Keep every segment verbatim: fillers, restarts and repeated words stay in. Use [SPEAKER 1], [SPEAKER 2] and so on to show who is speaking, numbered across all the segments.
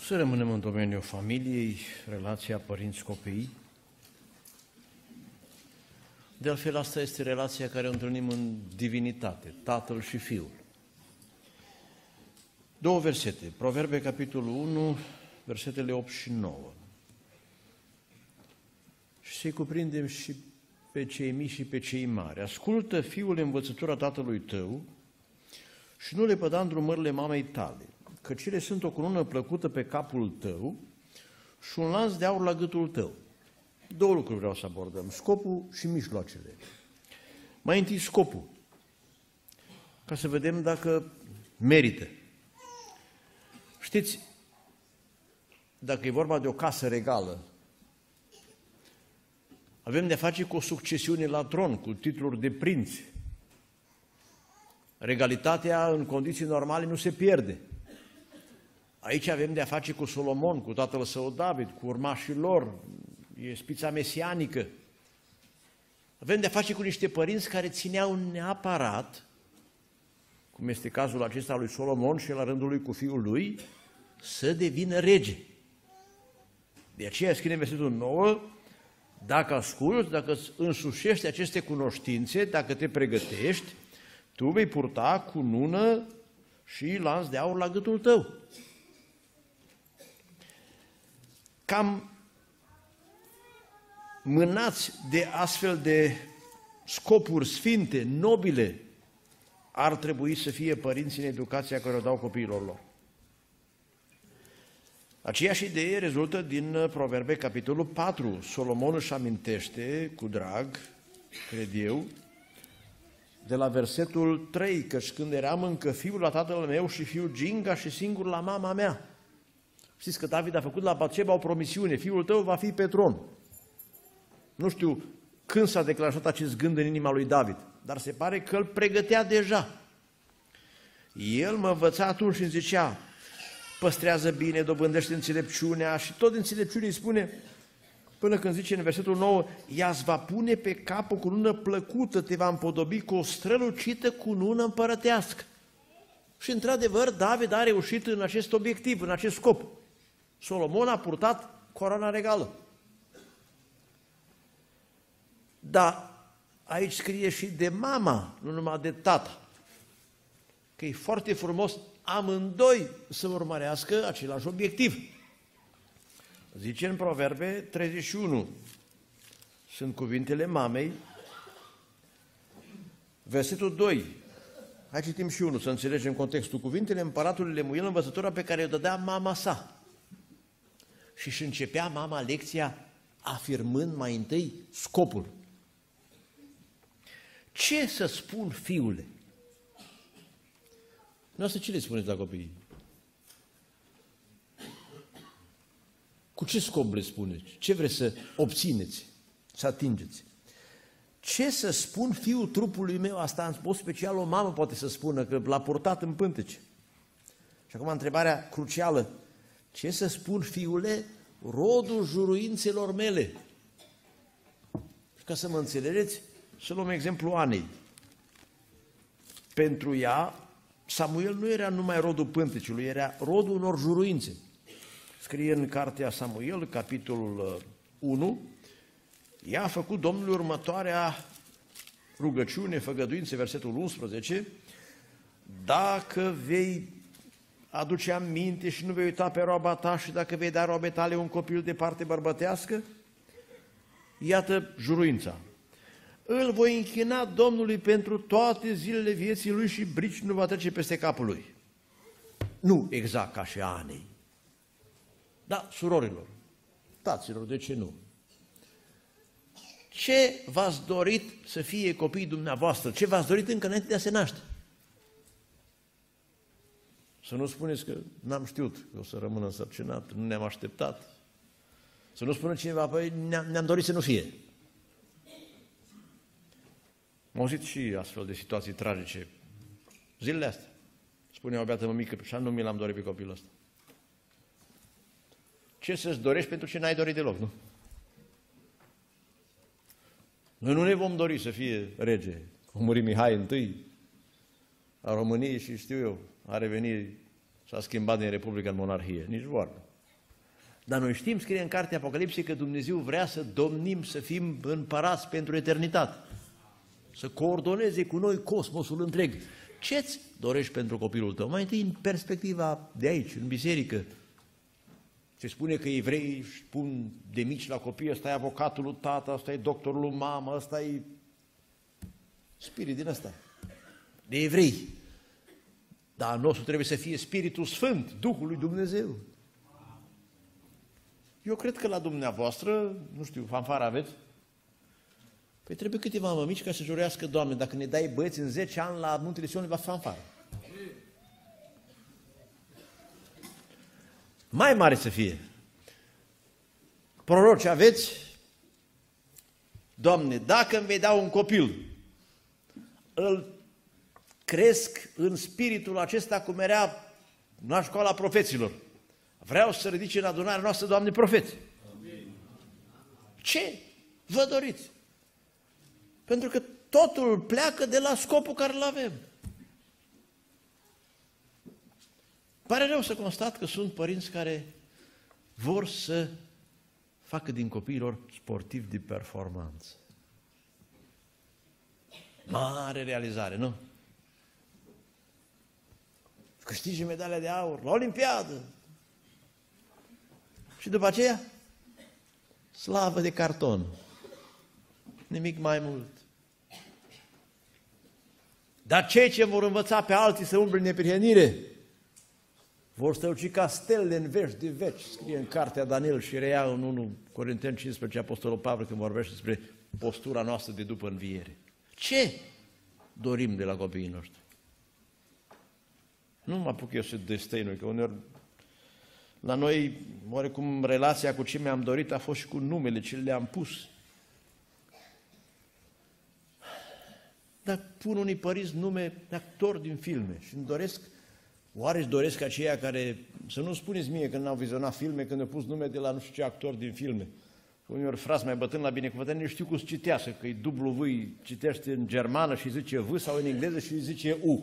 [SPEAKER 1] Să rămânem în domeniul familiei, relația părinți-copii. De altfel, asta este relația care o întâlnim în divinitate, Tatăl și Fiul. Două versete, Proverbe, capitolul unu, versetele opt și nouă. Și să-i cuprindem și pe cei mici și pe cei mari. Ascultă, fiule, învățătura tatălui tău și nu le păda îndrumările mamei tale, căci ele sunt o cunună plăcută pe capul tău și un lanț de aur la gâtul tău. Două lucruri vreau să abordăm, scopul și mijloacele. Mai întâi scopul, ca să vedem dacă merită. Știți, dacă e vorba de o casă regală, avem de face cu o succesiune la tron, cu titluri de prinți. Regalitatea în condiții normale nu se pierde. Aici avem de a face cu Solomon, cu tatăl său David, cu urmașii lor, e spița mesianică. Avem de a face cu niște părinți care țineau neapărat, cum este cazul acesta lui Solomon și la rândul lui cu fiul lui, să devină rege. De aceea scrie în versetul nouă, dacă asculți, dacă îți însușești aceste cunoștințe, dacă te pregătești, tu vei purta cunună și lanț de aur la gâtul tău. Cam mânați de astfel de scopuri sfinte, nobile, ar trebui să fie părinții în educația care o dau copiilor lor. Aceeași idee rezultă din Proverbe, capitolul patru. Solomon își amintește, cu drag, cred eu, de la versetul trei, căci când eram încă fiul la tatăl meu și fiul ginga și singur la mama mea. Știți că David a făcut la Batșeba o promisiune, fiul tău va fi pe tron. Nu știu când s-a declanșat acest gând în inima lui David, dar se pare că îl pregătea deja. El mă învăța atunci și îmi zicea, păstrează bine, dobândește înțelepciunea și tot înțelepciunii spune, până când zice în versetul nouă, ea îți va pune pe cap o cunună plăcută, te va împodobi cu o strălucită cunună împărătească. Și într-adevăr, David a reușit în acest obiectiv, în acest scop. Solomon a purtat coroana regală. Dar aici scrie și de mama, nu numai de tata, că e foarte frumos amândoi să urmărească același obiectiv. Zice în Proverbe treizeci și unu, sunt cuvintele mamei, versetul doi, hai citim și unul, să înțelegem contextul. Cuvintele împăratului Lemuel, învățătura pe care o dădea mama sa. Și își începea mama lecția afirmând mai întâi scopul. Ce să spun, fiule? Noastră ce le spuneți la copii? Cu ce scop le spuneți? Ce vreți să obțineți, să atingeți? Ce să spun, fiul trupului meu? Asta în mod special o mamă poate să spună, că l-a purtat în pântece. Și acum întrebarea crucială. Ce să spun, fiule, rodul juruințelor mele? Și ca să mă înțelegeți, să luăm exemplu Anei. Pentru ea, Samuel nu era numai rodul pânteciului, era rodul unor juruințe. Scrie în cartea Samuel, capitolul unu, ea a făcut Domnului următoarea rugăciune, făgăduințe, versetul unsprezece, dacă vei aduce aminte și nu vei uita pe roaba ta și dacă vei da roabe tale un copil de parte bărbătească, iată juruința. Îl voi închina Domnului pentru toate zilele vieții lui și brici nu va trece peste capul lui. Nu exact ca și Anei. Da, surorilor, taților, de ce nu? Ce v-ați dorit să fie copiii dumneavoastră? Ce v-ați dorit încă înainte de a se naște? Să nu spuneți că n-am știut că o să rămân însărcinat, nu ne-am așteptat. Să nu spună cineva, păi ne-am, ne-am dorit să nu fie. Am auzit și astfel de situații tragice zilele astea. Spunea o beată mămică, și nu mi l-am dorit pe copilul ăsta. Ce să-ți dorești pentru ce n-ai dorit deloc, nu? Noi nu ne vom dori să fie rege. A murit Mihai întâi a României și știu eu, a revenit, s-a schimbat din Republica în monarhie. Nici vorbă. Dar noi știm, scrie în cartea Apocalipsei, că Dumnezeu vrea să domnim, să fim împărați pentru eternitate. Să coordoneze cu noi cosmosul întreg. Ce-ți dorești pentru copilul tău? Mai întâi în perspectiva de aici, în biserică. Se spune că evreii își pun de mici la copii, ăsta e avocatul lui tata, ăsta e doctorul lui mamă, ăsta e spirit din ăsta, de evrei. Dar al nostru trebuie să fie Spiritul Sfânt, Duhul lui Dumnezeu. Eu cred că la dumneavoastră, nu știu, fanfară aveți? Păi trebuie câteva mămici ca să jurească, Doamne, dacă ne dai băieți în zece ani la Muntele Sionului, va fi fanfară. Mai mare să fie. Proroci aveți? Doamne, dacă îmi vei da un copil, îl cresc în spiritul acesta cum era la școala profeților. Vreau să ridice în adunarea noastră, Doamne, profeți. Amin. Ce vă doriți? Pentru că totul pleacă de la scopul care îl avem. Pare rău să constat că sunt părinți care vor să facă din copiilor sportivi de performanță. Mare realizare, nu? Câștige medalia de aur la Olimpiadă. Și după aceea, slavă de carton. Nimic mai mult. Dar cei ce vor învăța pe alții să umble în neprihănire, vor stăuci ca stele în veci de veci, scrie în cartea Daniel și reia în unu Corinteni cincisprezece Apostolul Pavel când vorbește despre postura noastră de după înviere. Ce dorim de la copiii noștri? Nu mă apuc eu să destăinui, că uneori la noi, oarecum, relația cu ce mi-am dorit a fost și cu numele ce le-am pus. Dar pun unii părinți nume de actori din filme și îmi doresc, oare își doresc aceia care, să nu spuneți mie că n-au vizionat filme, când au pus nume de la nu știu ce actori din filme. Uneori frați mai bătrâni la binecuvântare, nu știu cum să citească, că e dublu V, citește în germană și zice V sau în engleză și zice U.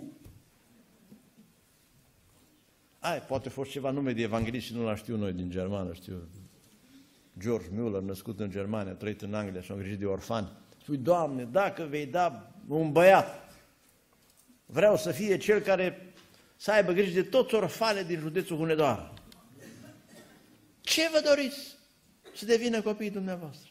[SPEAKER 1] Ai, poate a fost ceva nume de evanghelist și nu l știu noi din germană, știu. George Müller, născut în Germania, a trăit în Anglia și a îngrijit de orfani. Spui, Doamne, dacă vei da un băiat, vreau să fie cel care să aibă grijă de toți orfani din județul Hunedoara. Ce vă doriți să devină copiii dumneavoastră?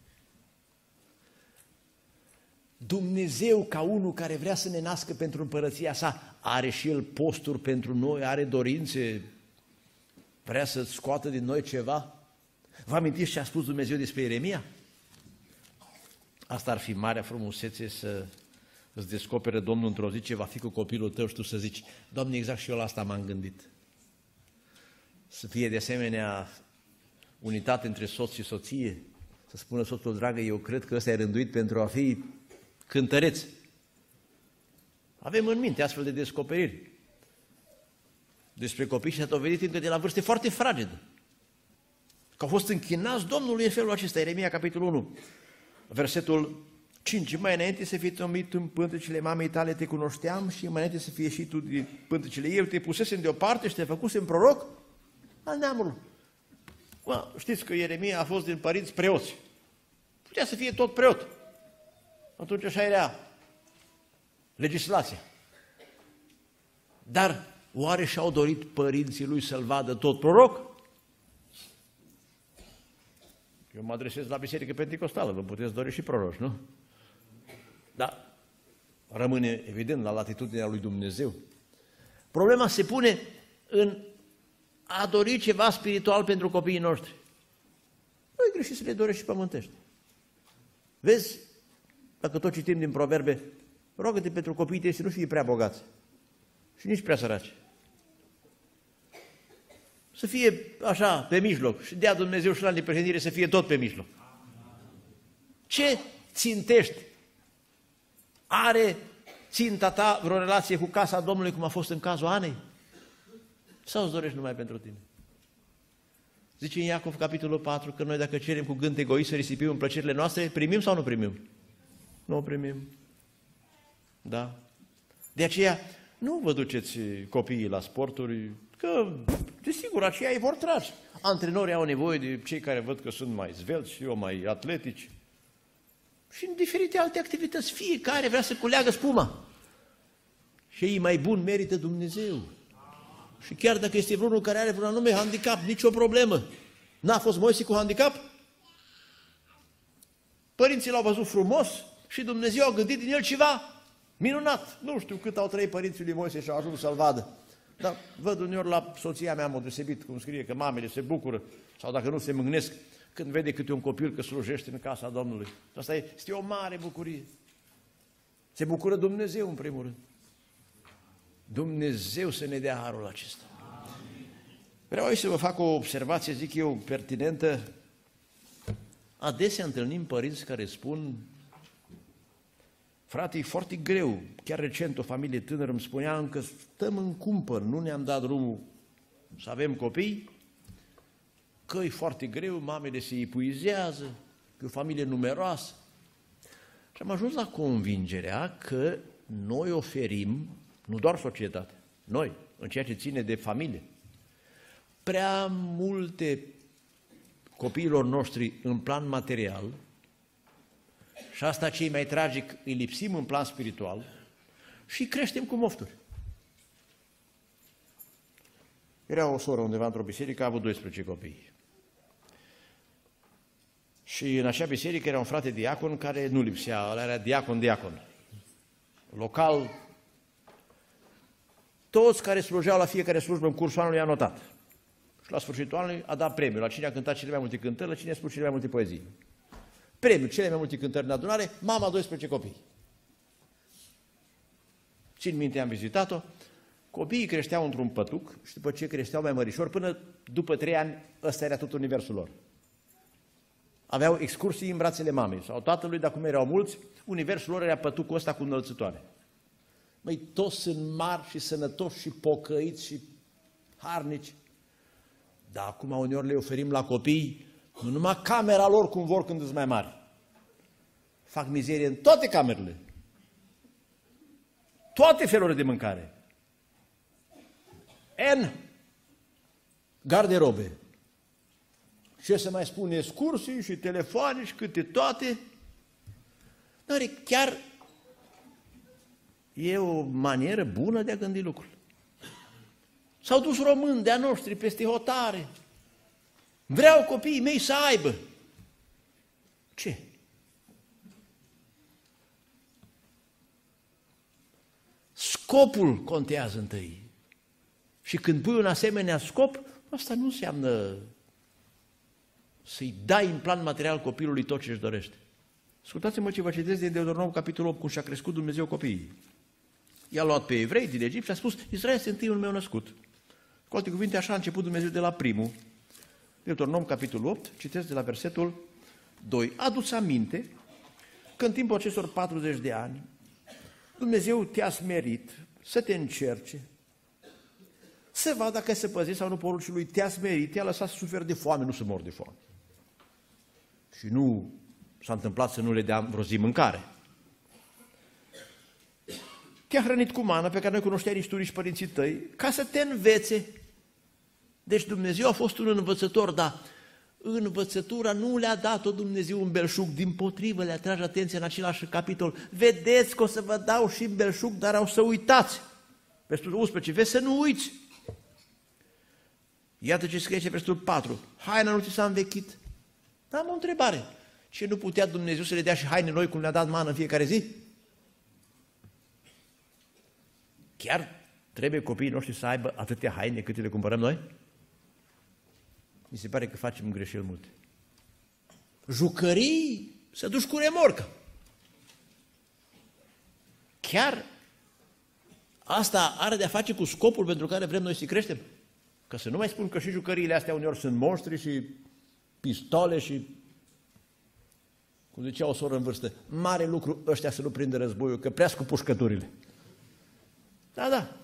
[SPEAKER 1] Dumnezeu, ca unul care vrea să ne nască pentru împărăția sa, are și El posturi pentru noi, are dorințe, vrea să scoată din noi ceva? Vă amintiți ce a spus Dumnezeu despre Ieremia? Asta ar fi marea frumusețe, să îți descopere Domnul într-o zi ce va fi cu copilul tău și tu să zici, Doamne, exact și eu la asta m-am gândit. Să fie de asemenea unitate între soț și soție, să spună soțul, dragă, eu cred că ăsta e rânduit pentru a fi cântăreț. Avem în minte astfel de descoperiri despre copii și s-a dovedit încă de la vârste foarte fragede, că au fost închinați Domnului în felul acesta. Ieremia, capitolul unu, versetul cinci. Mai înainte să fii tomit în pântecele mamei tale te cunoșteam și mai înainte să fie și tu din pântecele ei, te pusesem deoparte și te făcusem proroc al neamului. Bă, știți că Ieremia a fost din părinți preoți. Putea să fie tot preot. Atunci așa era legislația. Dar oare și-au dorit părinții lui să-l vadă tot proroc? Eu mă adresez la biserică penticostală, vă puteți dori și proroci, nu? Dar rămâne evident la latitudinea lui Dumnezeu. Problema se pune în a dori ceva spiritual pentru copiii noștri. Nu-i greșit să le dorești și pământești. Vezi, dacă tot citim din Proverbe, rogă-te pentru copiii tăi să nu fie prea bogați și nici prea săraci. Să fie așa, pe mijloc, și dea Dumnezeu și la neprihănire să fie tot pe mijloc. Ce țintești? Are ținta ta vreo relație cu casa Domnului, cum a fost în cazul Anei? Sau îți dorești numai pentru tine? Zice în Iacov, capitolul patru, că noi dacă cerem cu gând egoist să risipim în plăcerile noastre, primim sau nu primim? Nu o primim. Da? De aceea, nu vă duceți copiii la sporturi, că, desigur, aceia îi vor trage. Antrenorii au nevoie de cei care văd că sunt mai zvelți și eu mai atletici. Și în diferite alte activități, fiecare vrea să culeagă spuma. Și ei mai bun merită Dumnezeu. Și chiar dacă este vreunul care are vreun anume handicap, nicio problemă. N-a fost Moise cu handicap? Părinții l-au văzut frumos și Dumnezeu a gândit din el ceva minunat. Nu știu cât au trăit părinții lui Moise și au ajuns să-l vadă. Dar văd uneori la soția mea, am deosebit, cum scrie, că mamele se bucură, sau dacă nu se mâgnesc, când vede câte un copil că slujește în casa Domnului. Asta este o mare bucurie. Se bucură Dumnezeu în primul rând. Dumnezeu să ne dea harul acesta. Vreau aici să vă fac o observație, zic eu, pertinentă. Adesea întâlnim părinți care spun: frate, e foarte greu. Chiar recent o familie tânără îmi spunea încă stăm în cumpăr, nu ne-am dat drumul să avem copii, că e foarte greu, mamele se epuizează, că e o familie numeroasă. Și am ajuns la convingerea că noi oferim, nu doar societatea, noi, în ceea ce ține de familie, prea multe copiilor noștri în plan material, și asta ce e mai tragic, îi lipsim în plan spiritual și creștem cu mofturi. Era o soră undeva într-o biserică, a avut doisprezece copii. Și în acea biserică era un frate diacon care nu lipsea, ăla era diacon-diacon. Local, toți care slujeau la fiecare slujbă în cursul anului a notat. Și la sfârșitul anului a dat premiul la cine a cântat cele mai multe cântări, la cine a spus cele mai multe poezii. Premiul, cele mai multe cântări în adunare, mama doisprezece copii. Țin minte, am vizitat-o, copiii creșteau într-un pătuc și după ce creșteau mai mărișori, până după trei ani, ăsta era tot universul lor. Aveau excursii în brațele mamei sau tatălui, dar cum erau mulți, universul lor era pătucul ăsta cu înălțătoare. Măi, toți sunt mari și sănătoși și pocăiți și harnici. Dar acum uneori le oferim la copii nu numai camera lor cum vor când sunt mai mari. Fac mizerie în toate camerele. Toate felurile de mâncare. N garderobe. Ce să mai spun, excursii și telefoane și câte toate. Dar chiar e o manieră bună de a gândi lucrul. S-au dus români de-a noștri peste hotare. Vreau copiii mei să aibă. Ce? Scopul contează întâi. Și când pui un asemenea scop, asta nu înseamnă să-i dai în plan material copilului tot ce își dorește. Ascultați-mă ce vă citesc din Deuteronom, capitolul opt, cum și-a crescut Dumnezeu copiii. I-a luat pe evrei din Egipt și a spus: Israel este întâiul meu născut. Cu alte cuvinte, așa a început Dumnezeu de la primul. Deuteronom, capitolul opt, citesc de la versetul doi. Adu-ți aminte că în timpul acestor patruzeci de ani Dumnezeu te-a smerit să te încerce, să vadă dacă se păzești sau nu poruncii lui, te-a smerit, te-a lăsat să suferi de foame, nu să mor de foame. Și nu s-a întâmplat să nu le dea vreo zi mâncare. Te-a hrănit cu mană pe care noi cunoșteai nici tu, nici părinții tăi, ca să te învețe. Deci Dumnezeu a fost un învățător, dar învățătura nu le-a dat-o Dumnezeu în belșug, dimpotrivă le atrage atenția în același capitol. Vedeți că o să vă dau și în belșug, dar au să uitați. Versetul unsprezece, vezi să nu uiți. Iată ce scrie versetul patru. Haina nu ți s-a învechit? Dar am o întrebare. Ce nu putea Dumnezeu să le dea și haine noi cum le-a dat mană în fiecare zi? Chiar trebuie copiii noștri să aibă atâtea haine câte le cumpărăm noi? Mi se pare că facem greșeli multe. Jucării, să duci cu remorcă. Chiar asta are de-a face cu scopul pentru care vrem noi să creștem? Că să nu mai spun că și jucăriile astea uneori sunt monștri și pistole și, cum zicea o soră în vârstă, mare lucru ăștia să nu prindă războiul, că prea scump pușcăturile. Da, da.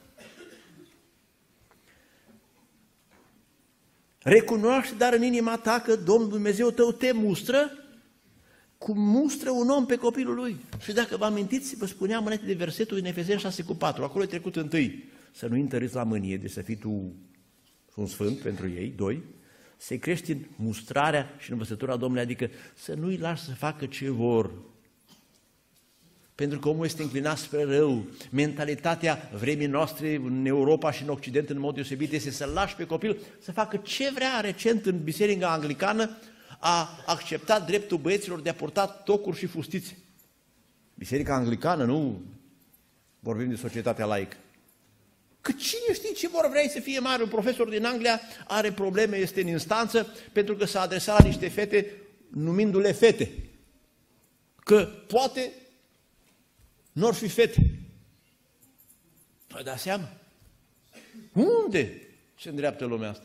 [SPEAKER 1] Recunoaște, dar în inima ta că Domnul Dumnezeu tău te mustră cum mustră un om pe copilul lui. Și dacă vă amintiți, vă spuneam înainte de versetul în Efeseni șase cu patru, acolo e trecut întâi, să nu întăriți la mânie, de să fii tu un sfânt pentru ei, doi, să-i crești în mustrarea și în învățătura Domnului, adică să nu-i lași să facă ce vor. Pentru că omul este înclinat spre rău. Mentalitatea vremii noastre în Europa și în Occident în mod deosebit este să lași pe copil să facă ce vrea. Recent în Biserica Anglicană a acceptat dreptul băieților de a purta tocuri și fustițe. Biserica Anglicană, nu vorbim de societatea laică. Că cine știe ce vor vrea să fie mare? Un profesor din Anglia are probleme, este în instanță, pentru că s-a adresat la niște fete numindu-le fete. Că poate n-or fi fete. Vă dați seama? Unde se îndreaptă lumea asta?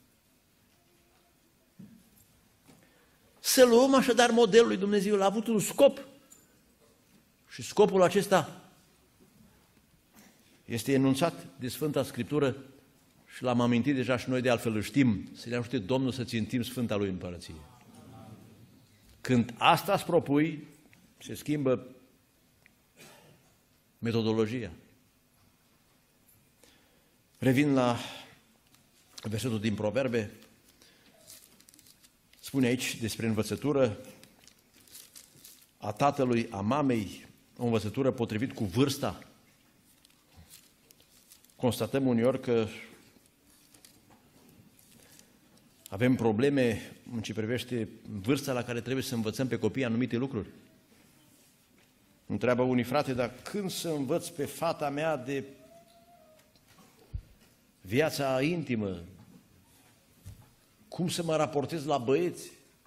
[SPEAKER 1] Să luăm așadar modelul lui Dumnezeu, a avut un scop. Și scopul acesta este enunțat de Sfânta Scriptură și l-am amintit deja și noi de altfel îl știm, să ne ajute Domnul să țintim Sfânta Lui Împărăție. Când asta îți propui, se schimbă metodologia. Revin la versetul din Proverbe, spune aici despre învățătură a tatălui, a mamei, o învățătură potrivit cu vârsta. Constatăm uneori că avem probleme în ce privește vârsta la care trebuie să învățăm pe copii anumite lucruri. Întreabă unii, frate, dar când să învăț pe fata mea de viața intimă? Cum să mă raportez la băieți?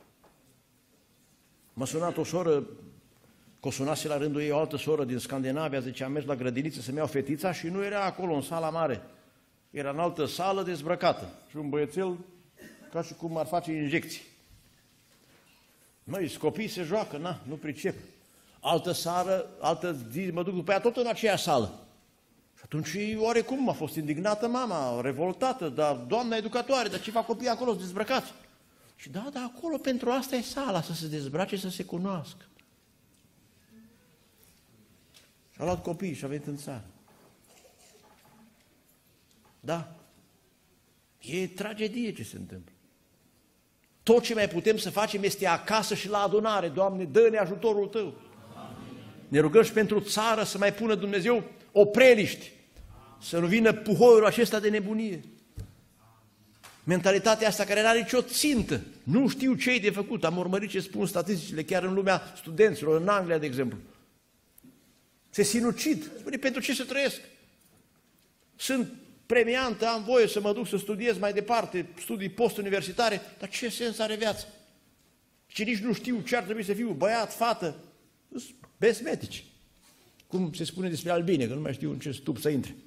[SPEAKER 1] M-a sunat o soră, că o sunase la rândul ei o altă soră din Scandinavia, zice, am mers la grădiniță să-mi iau fetița și nu era acolo în sala mare. Era în altă sală dezbrăcată și un băiețel ca și cum ar face injecții. Măi, copiii se joacă, na, nu pricep. Altă seară, altă zi, mă duc după ea tot în aceeași sală. Și atunci, oarecum, a fost indignată mama, revoltată, dar doamna educatoare, dar ce fac copiii acolo, să dezbrăcați? Și da, dar acolo pentru asta e sala, să se dezbrace, să se cunoască. Și a luat copiii și a venit în țară. Da, e tragedie ce se întâmplă. Tot ce mai putem să facem este acasă și la adunare. Doamne, dă-ne ajutorul Tău. Amin. Ne rugăm și pentru țară să mai pună Dumnezeu opreliști, să nu vină puhoiul acesta de nebunie. Mentalitatea asta care nu are nicio țintă. Nu știu ce-i de făcut. Am urmărit ce spun statisticile chiar în lumea studenților, în Anglia, de exemplu. Se sinucid. Spune, pentru ce să trăiesc? Sunt premiantă, am voie să mă duc să studiez mai departe, studii post-universitare, dar ce sens are viața? Și nici nu știu ce ar trebui să fiu, băiat, fată, besmetici. Cum se spune despre albine, că nu mai știu în ce stup să intre.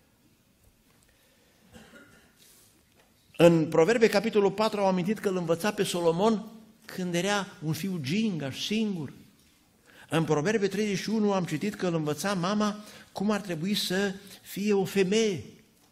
[SPEAKER 1] În Proverbe, capitolul patru, au amintit că îl învăța pe Solomon când era un fiu gingaș, singur. În Proverbe treizeci și unu am citit că îl învăța mama cum ar trebui să fie o femeie.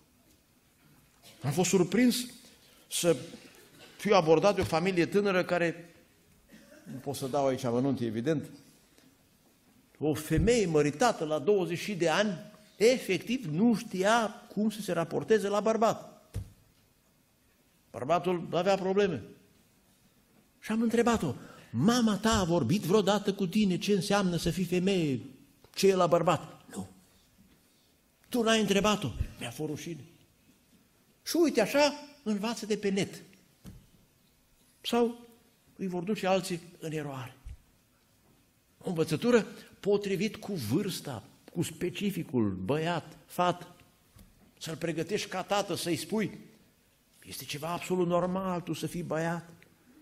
[SPEAKER 1] Am fost surprins să fiu abordat de o familie tânără care, nu pot să dau aici amănunte, evident, o femeie măritată la douăzeci de ani, efectiv nu știa cum să se raporteze la bărbat. Bărbatul avea probleme. Și am întrebat-o, mama ta a vorbit vreodată cu tine ce înseamnă să fii femeie, ce e la bărbat? Nu. Tu n-ai întrebat-o? Mi-a fost rușine. Și uite așa, învață de pe net. Sau îi vor duce alții în eroare. O învățătură potrivit cu vârsta, cu specificul, băiat, fată. Să-l pregătești ca tată, să-i spui, este ceva absolut normal tu să fii băiat.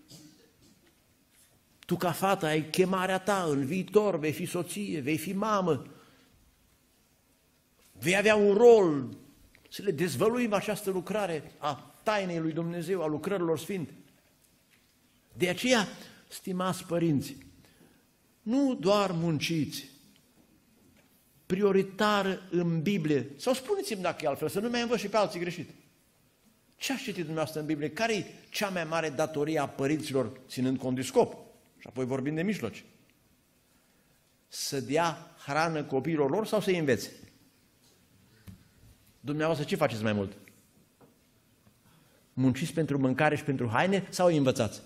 [SPEAKER 1] Tu ca fată ai chemarea ta în viitor, vei fi soție, vei fi mamă. Vei avea un rol, să le dezvăluim această lucrare a tainei lui Dumnezeu, a lucrărilor sfinte. De aceea, stimați părinți, nu doar munciți, prioritar în Biblie, sau spuneți-mi dacă e altfel, să nu mai învăț și pe alții greșit. Ce ați citit dumneavoastră în Biblie? Care e cea mai mare datorie a părinților, ținând cont de scop? Și apoi vorbim de mijloci. Să dea hrană copiilor lor sau să-i învețe? Dumneavoastră ce faceți mai mult? Munciți pentru mâncare și pentru haine sau îi învățați?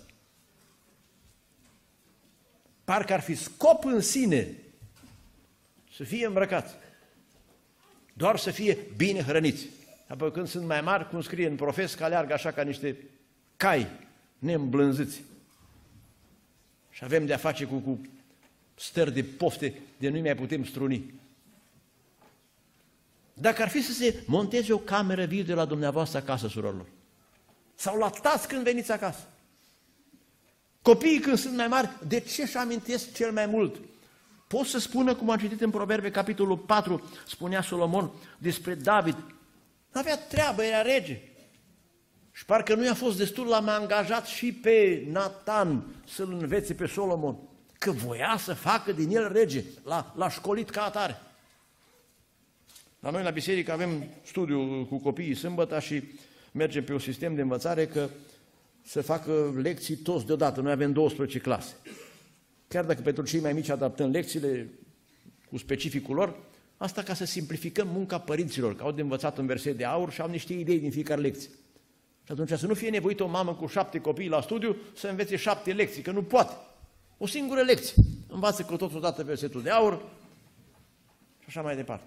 [SPEAKER 1] Parcă ar fi scop în sine să fie îmbrăcați, doar să fie bine hrăniți. Apoi când sunt mai mari, cum scrie în Profes, că aleargă așa ca niște cai neîmblânziți. Și avem de-a face cu, cu stări de pofte de nu mai putem struni. Dacă ar fi să se monteze o cameră video la dumneavoastră acasă, surorilor, sau la tați când veniți acasă, copiii când sunt mai mari, de ce își amintesc cel mai mult? Pot să spună, cum am citit în Proverbe, capitolul patru, spunea Solomon despre David, n-avea treabă, era rege. Și parcă nu i-a fost destul, l-am angajat și pe Natan să-l învețe pe Solomon, că voia să facă din el rege, l-a, l-a școlit ca atare. La noi la biserică avem studiu cu copiii sâmbătă și mergem pe un sistem de învățare că să facă lecții toți deodată. Noi avem douăsprezece clase. Chiar dacă pentru cei mai mici adaptăm lecțiile cu specificul lor, asta ca să simplificăm munca părinților, că au de învățat un verset de aur și au niște idei din fiecare lecție. Și atunci să nu fie nevoită o mamă cu șapte copii la studiu să învețe șapte lecții, că nu poate. O singură lecție. Învață cu totul odată versetul de aur și așa mai departe.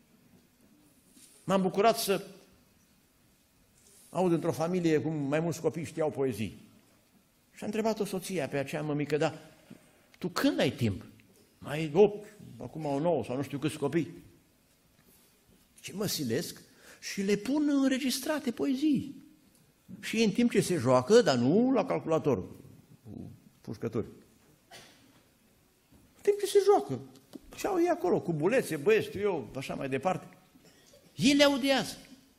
[SPEAKER 1] M-am bucurat să aud într-o familie cum mai mulți copii știau poezii. Și a întrebat-o soția pe aceea mămică, da, tu când ai timp? Mai opt, acum o nouă sau nu știu câți copii. Și mă silesc și le pun înregistrate poezii. Și în timp ce se joacă, dar nu la calculator, cu pușcături. În timp ce se joacă, și au ei acolo, cu bulețe, băieți, știu eu, așa mai departe. Ei le audiază.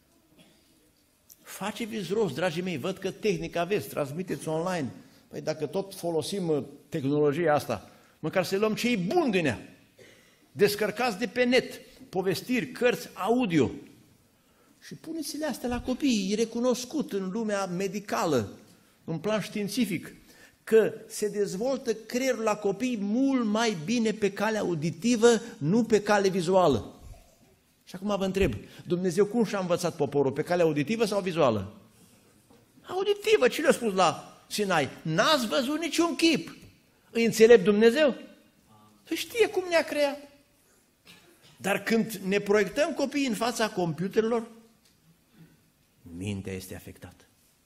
[SPEAKER 1] Faceți rost, dragii mei, văd că tehnică aveți, transmiteți online. Păi dacă tot folosim tehnologia asta, măcar să luăm cei buni din ea. Descărcați de pe net, povestiri, cărți, audio. Și puneți-le astea la copii, e recunoscut în lumea medicală, în plan științific, că se dezvoltă creierul la copii mult mai bine pe cale auditivă, nu pe cale vizuală. Și acum vă întreb, Dumnezeu cum și-a învățat poporul, pe cale auditivă sau vizuală? Auditivă, ce le-a spus la Sinai? N-ați văzut niciun chip. Îi înțelept Dumnezeu? Păi știe cum ne-a creat. Dar când ne proiectăm copiii în fața computerelor, mintea este afectată.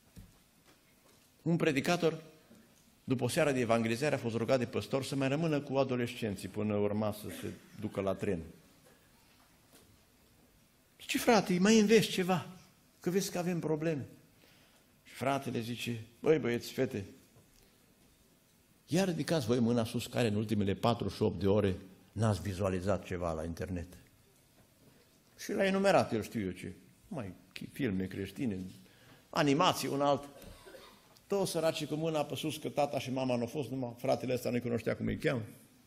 [SPEAKER 1] Un predicator, după o seară de evangelizare, a fost rugat de păstor să mai rămână cu adolescenții până urma să se ducă la tren. Zice, frate, îi mai înveți ceva, că vezi că avem probleme. Și fratele zice, băi băieți, fete, ia ridicați voi mâna sus care în ultimele patruzeci și opt de ore n-ați vizualizat ceva la internet. Și l-a enumerat, el știu eu ce, mai filme creștine, animații, un alt. Toți săracii cu mâna pe sus, că tata și mama n-au fost, numai fratele ăsta nu-i cunoștea cum îi cheamă.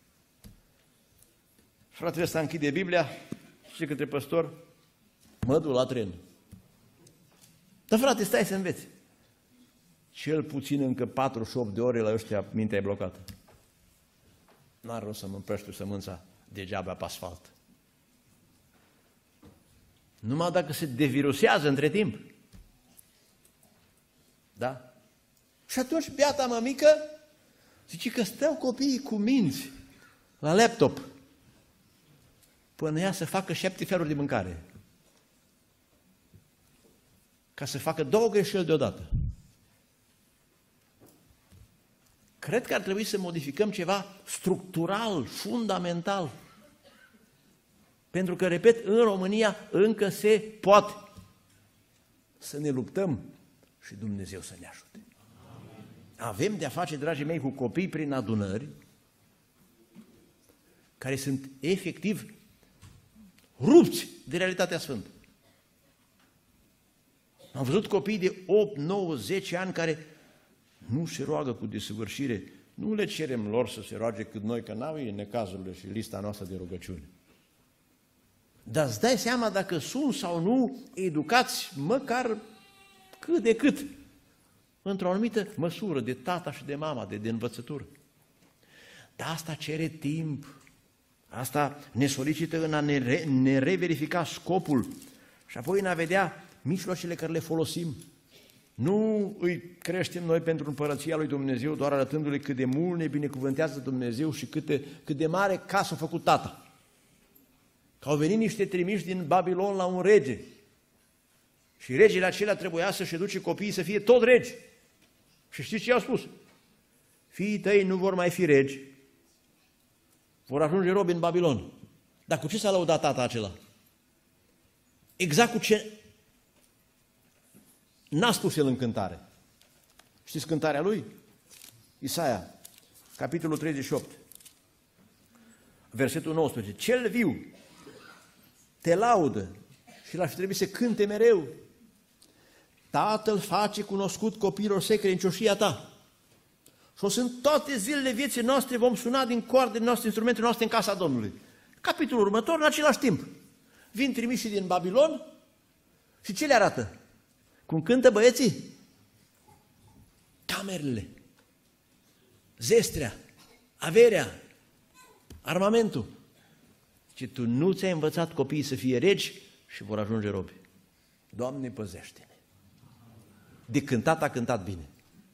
[SPEAKER 1] Fratele ăsta închide Biblia și către păstor, mă duc la tren. Dar frate, stai să înveți. Cel puțin încă patruzeci și opt de ore la ăștia mintea e blocată. N-ar rost să mă împrăștiu sămânța degeaba pe asfalt. Numai dacă se devirusează între timp. Da? Și atunci beata mămică zice că stau copiii cu minți la laptop până ea să facă șapte feluri de mâncare. Ca să facă două greșeli deodată. Cred că ar trebui să modificăm ceva structural, fundamental. Pentru că, repet, în România încă se poate. Să ne luptăm și Dumnezeu să ne ajute. Avem de-a face, dragii mei, cu copii prin adunări care sunt efectiv rupți de realitatea sfântă. Am văzut copii de opt, nouă, zece ani care nu se roagă cu desăvârșire. Nu le cerem lor să se roage cât noi, că n-au ei necazurile și lista noastră de rugăciuni. Dar îți dai seama dacă sunt sau nu educați măcar cât de cât, într-o anumită măsură, de tata și de mama, de, de învățătură. Dar asta cere timp. Asta ne solicită în a ne, re, ne reverifica scopul și apoi în a vedea mijloacele care le folosim. Nu îi creștem noi pentru împărăția lui Dumnezeu doar arătându-le cât de mult ne binecuvântează Dumnezeu și cât de, cât de mare casă a făcut tata. Că au venit niște trimiși din Babilon la un rege și regele acela trebuia să-și educe copiii să fie tot regi. Și știți ce i-au spus? Fiii tăi nu vor mai fi regi, vor ajunge robi în Babilon. Dar cu ce s-a lăudat tata acela? Exact cu ce n-a spus el în cântare. Știți cântarea lui? Isaia, capitolul treizeci și opt, versetul nouăsprezece. Cel viu te laudă și l-ar fi trebuit să cânte mereu. Tatăl face cunoscut copiilor săi credincioșia ta. Și o sunt toate zilele vieții noastre, vom suna din coardele noastre, instrumentele noastre în casa Domnului. Capitolul următor, în același timp, vin trimișii din Babilon și ce le arată? Cum cântă băieții? Camerele, zestrea, averea, armamentul. Și tu nu ți-ai învățat copiii să fie regi și vor ajunge robi. Doamne, păzește-ne! De cântat a cântat bine.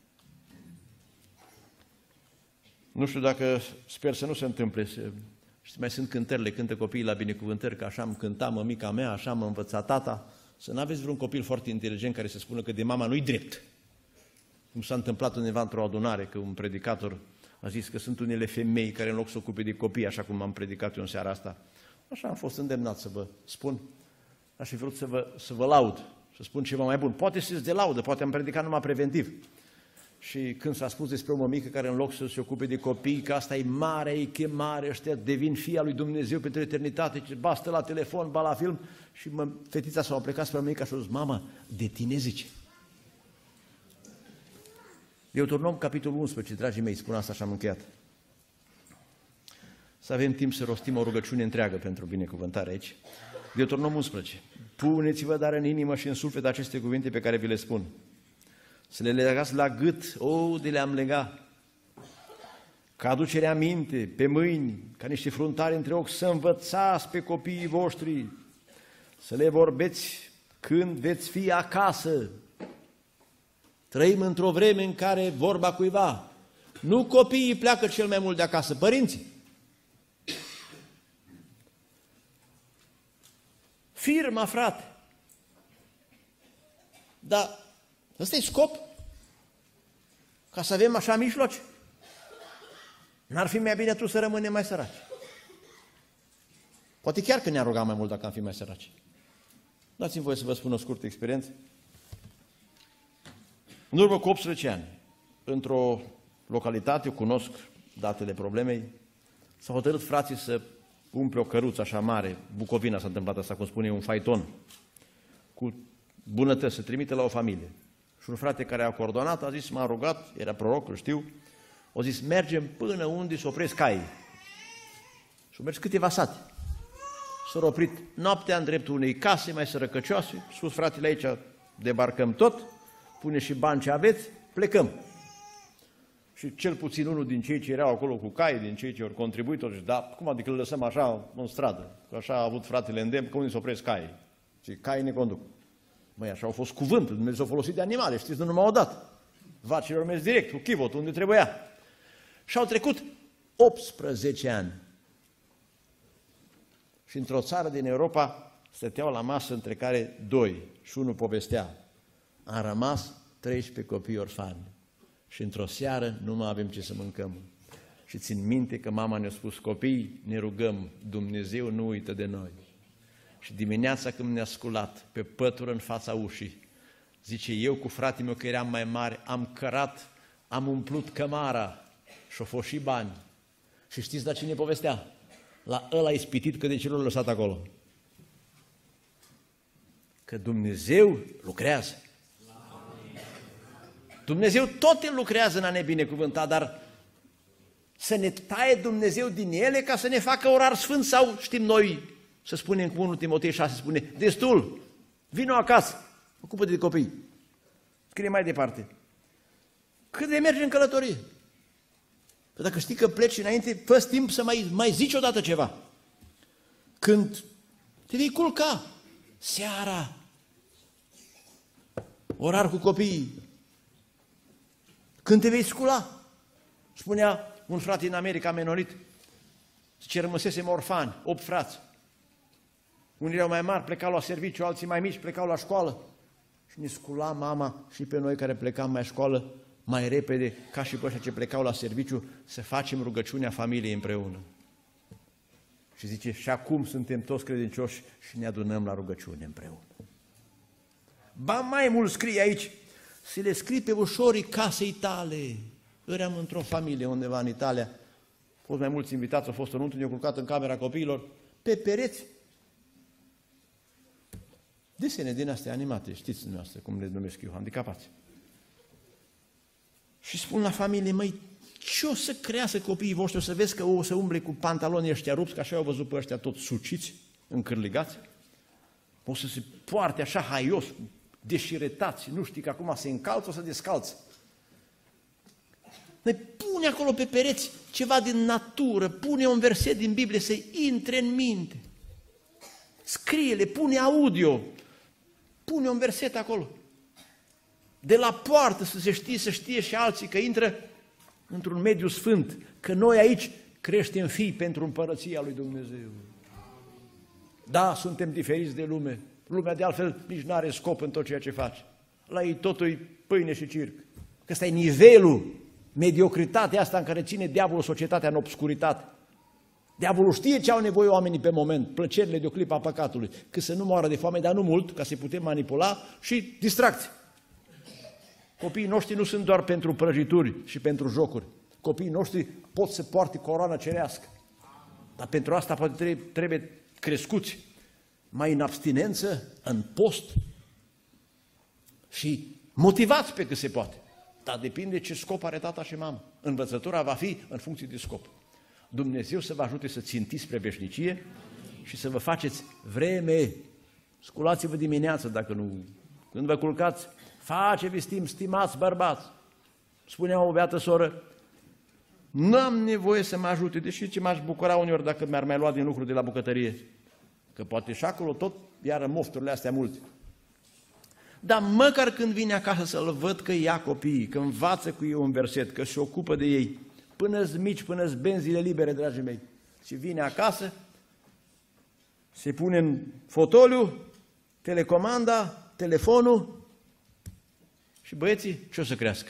[SPEAKER 1] Nu știu dacă, sper să nu se întâmple, să, știi, mai sunt cântările, cântă copiii la binecuvântări, că așa am cântat mămica mea, așa am învățat tata, să nu aveți vreun copil foarte inteligent care să spună că de mama nu-i drept. Cum s-a întâmplat undeva într-o adunare, că un predicator a zis că sunt unele femei care în loc să ocupe de copii, așa cum am predicat eu în seara asta, așa am fost îndemnat să vă spun, aș fi vrut să vă, să vă laud, să spun ceva mai bun. Poate să-ți de laudă, poate am predicat numai preventiv. Și când s-a spus despre o mămică care în loc să se ocupe de copii, că asta e mare, e chemare, ăștia devin fia lui Dumnezeu pentru eternitate, ce ba stă la telefon, ba la film, și mă, fetița s-a plecat spre mămica și a zis, mama, de tine zice. Deuteronom, capitolul unsprezece, dragii mei, spun asta și am încheiat. Să avem timp să rostim o rugăciune întreagă pentru binecuvântare aici. Deuteronom unsprezece. Puneți-vă dar în inimă și în suflet aceste cuvinte pe care vi le spun. Să le legați la gât, o, de le-am legat. Ca aducere aminte, pe mâini, ca niște fruntari între ochi, să învățați pe copiii voștri, să le vorbeți când veți fi acasă. Trăim într-o vreme în care vorba cuiva, nu copiii pleacă cel mai mult de acasă, părinții. Firma, frate. Dar ăsta e scop? Ca să avem așa mijloace? N-ar fi mai bine tu să rămânem mai săraci? Poate chiar că ne-a rugat mai mult dacă am fi mai săraci. Dați-mi voie să vă spun o scurtă experiență. În urmă cu optsprezece ani, într-o localitate, eu cunosc datele problemei, s-au hotărât frații să umple o căruță așa mare, Bucovina s-a întâmplat asta, cum spune, un faiton, cu bunătăți, să trimite la o familie. Și un frate care a coordonat a zis, m-a rugat, era proroc, îl știu, a zis, mergem până unde se opresc caii. Și au mers câteva sate. S-au oprit noaptea în dreptul unei case mai sărăcăcioase, sus fratele aici, debarcăm tot, pune și bani ce aveți, plecăm. Și cel puțin unul din cei ce erau acolo cu cai, din cei ce au contribuit, au zis, da, cum adică îl lăsăm așa în stradă? Că așa a avut fratele îndemn, că unde se opresc caii? Și caii ne conduc. Măi, așa au fost cuvântul, Dumnezeu a folosit de animale, știți, nu numai odată. Vacile au mers direct, cu chivotul, unde trebuia. Și au trecut optsprezece ani. Și într-o țară din Europa stăteau la masă între care doi și unul povestea. Am rămas treisprezece copii orfani și într-o seară nu mai avem ce să mâncăm. Și țin minte că mama ne-a spus, copii, ne rugăm, Dumnezeu nu uită de noi. Și dimineața când ne-a sculat pe pătură în fața ușii, zice, eu cu fratele meu, că eram mai mare, am cărat, am umplut cămara și au fost și bani. Și știți la cine povestea? La ăla ispitit că de ce l-a lăsat acolo. Că Dumnezeu lucrează. Dumnezeu tot el lucrează în a ne binecuvânta, dar să ne taie Dumnezeu din ele ca să ne facă orar sfânt sau știm noi, să spunem cu unu Timotei șase, spune, destul, vino acasă, ocupă-te de copii. Scrie mai departe. Cât de mergi în călătorie? Că dacă știi că pleci înainte, fă timp să mai, mai zici odată ceva. Când te vei culca, seara, orar cu copiii. Când te vei scula? Spunea un frate în America menonit, zice, rămăsesem orfani, opt frați. Unii erau mai mari, plecau la serviciu, alții mai mici, plecau la școală. Și ne scula mama și pe noi care plecam mai școală mai repede, ca și pe ăștia ce plecau la serviciu, să facem rugăciunea familiei împreună. Și zice, și acum suntem toți credincioși și ne adunăm la rugăciune împreună. Ba mai mult scrie aici, să le scrii pe ușorii casei tale. Eram într-o familie undeva în Italia, au fost mai mulți invitați, au fost în untul, ne-au culcat în camera copiilor, pe pereți, desene din astea animate, știți dumneavoastră cum le numesc eu, handicapați. Și spun la familie, măi, ce o să crească copiii voștri, o să vezi că o să umble cu pantalonii ăștia rupți, că așa au văzut pe ăștia tot suciți, încârligați, o să se poarte așa haios, deșiretați, nu știi că acum se încalță, o să descalță. Ne pune acolo pe pereți ceva din natură, pune un verset din Biblie să-i intre în minte. Scrie-le, pune audio, pune un verset acolo. De la poartă să se știe, să știe și alții că intră într-un mediu sfânt, că noi aici creștem fii pentru împărăția lui Dumnezeu. Da, suntem diferiți de lume. Lumea de altfel nici nu are scop în tot ceea ce face. La ei totul e pâine și circ. Că ăsta e nivelul, mediocritatea asta în care ține diavolul societatea în obscuritate. Diavolul știe ce au nevoie oamenii pe moment, plăcerile de o clipă a păcatului, că să nu moară de foame, dar nu mult, ca să-i putem manipula și distracție. Copiii noștri nu sunt doar pentru prăjituri și pentru jocuri. Copiii noștri pot să poarte coroană cerească. Dar pentru asta poate trebuie crescuți mai în abstinență, în post și motivați pe cât se poate. Dar depinde ce scop are tata și mama. Învățătura va fi în funcție de scop. Dumnezeu să vă ajute să țintiți spre veșnicie și să vă faceți vreme. Sculați-vă dimineața dacă nu. Când vă culcați, face-vi stim, stimați bărbați. Spunea o beată soră, n-am nevoie să mă ajute, deși ce m-aș bucura uneori dacă mi-ar mai lua din lucru de la bucătărie. Că poate și acolo tot iară mofturile astea multe. Dar măcar când vine acasă să-l văd că ia copiii, că învață cu ei un verset, că se ocupă de ei, până-s mici, până-s benzile libere, dragii mei. Și vine acasă, se pune în fotoliu, telecomanda, telefonul și băieții ce o să crească?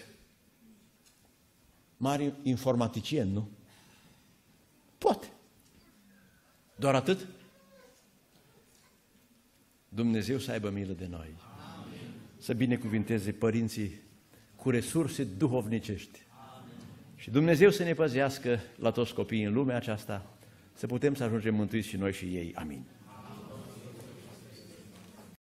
[SPEAKER 1] Mari informaticieni, nu? Poate. Doar atât? Dumnezeu să aibă milă de noi. Amin. Să binecuvinteze părinții cu resurse duhovnicești. Amin. Și Dumnezeu să ne păzească la toți copiii în lumea aceasta, să putem să ajungem mântuiți și noi și ei. Amin.